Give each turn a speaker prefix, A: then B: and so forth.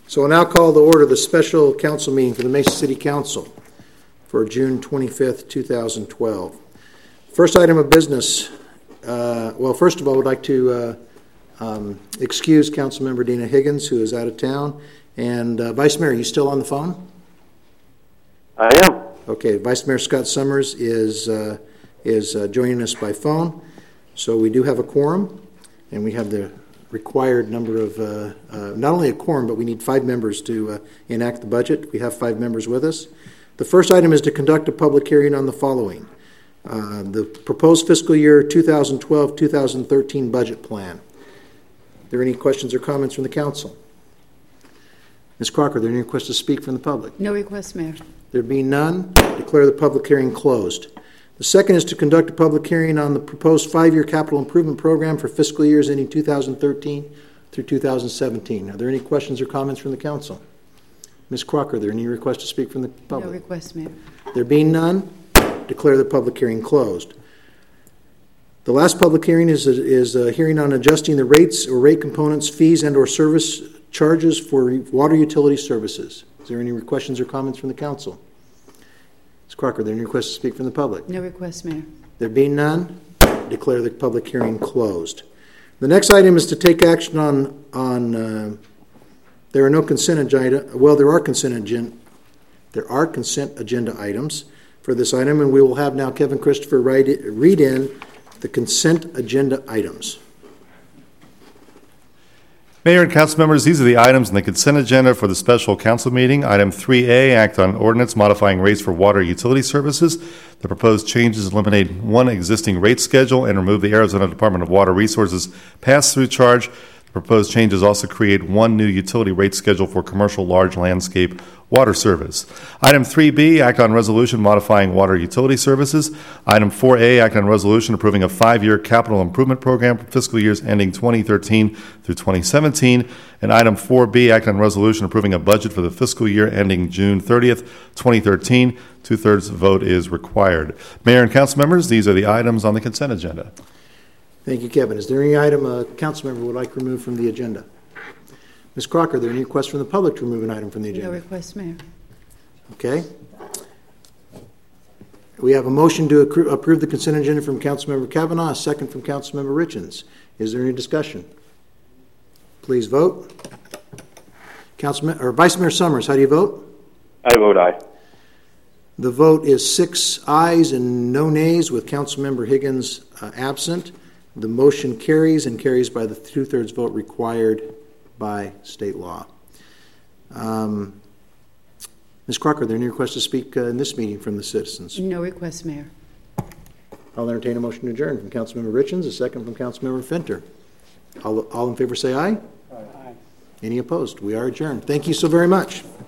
A: So I'll now call to order the special council meeting for the Mesa City Council for June 25th, 2012. First item of business, first of all, I would like to excuse Councilmember Dina Higgins, who is out of town. And Vice Mayor, are you still on the phone?
B: I am.
A: Okay, Vice Mayor Scott Summers is joining us by phone. So we do have a quorum, and we have the required number of, not only a quorum, but we need 5 members to enact the budget. We have 5 members with us. The first item is to conduct a public hearing on the following. The proposed fiscal year 2012-2013 budget plan. Are there any questions or comments from the council? Ms. Crocker, are there any requests to speak from the public?
C: No request, Mayor.
A: There being none, declare the public hearing closed. The second is to conduct a public hearing on the proposed 5-year capital improvement program for fiscal years ending 2013 through 2017. Are there any questions or comments from the council? Ms. Crocker, are there any requests to speak from the public?
C: No request, Mayor.
A: There being none, declare the public hearing closed. The last public hearing is a hearing on adjusting the rates or rate components, fees, and or service charges for water utility services. Is there any questions or comments from the council? Ms. Crocker, are there any requests to speak from the public?
C: No request, Mayor.
A: There being none, declare the public hearing closed. The next item is to take action on there are no consent agenda. Well, there are consent agenda items for this item, and we will have now Kevin Christopher read in the consent agenda items.
D: Mayor and council members, these are the items in the consent agenda for the special council meeting. Item 3A, act on ordinance modifying rates for water utility services. The proposed changes eliminate one existing rate schedule and remove the Arizona Department of Water Resources pass-through charge. The proposed changes also create one new utility rate schedule for commercial large landscape water service. Item 3B, act on resolution modifying water utility services. Item 4A, act on resolution approving a 5-year capital improvement program for fiscal years ending 2013 through 2017. And item 4B, act on resolution approving a budget for the fiscal year ending June 30th, 2013. 2/3 vote is required. Mayor and council members, these are the items on the consent agenda.
A: Thank you, Kevin. Is there any item a council member would like to remove from the agenda? Ms. Crocker, are there any requests from the public to remove an item from the agenda?
C: No request, Mayor.
A: Okay. We have a motion to approve the consent agenda from Councilmember Kavanaugh, a second from Councilmember Richins. Is there any discussion? Please vote. Vice Mayor Summers, how do you vote?
B: I vote aye.
A: The vote is 6 ayes and no nays, with Councilmember Higgins absent. The motion carries and carries by the 2/3 vote required by state law. Ms. Crocker, are there any requests to speak in this meeting from the citizens?
C: No request, Mayor.
A: I'll entertain a motion to adjourn from Councilmember Richins, a second from Councilmember Fenter. All in favor say aye.
B: Aye.
A: Any opposed? We are adjourned. Thank you so very much.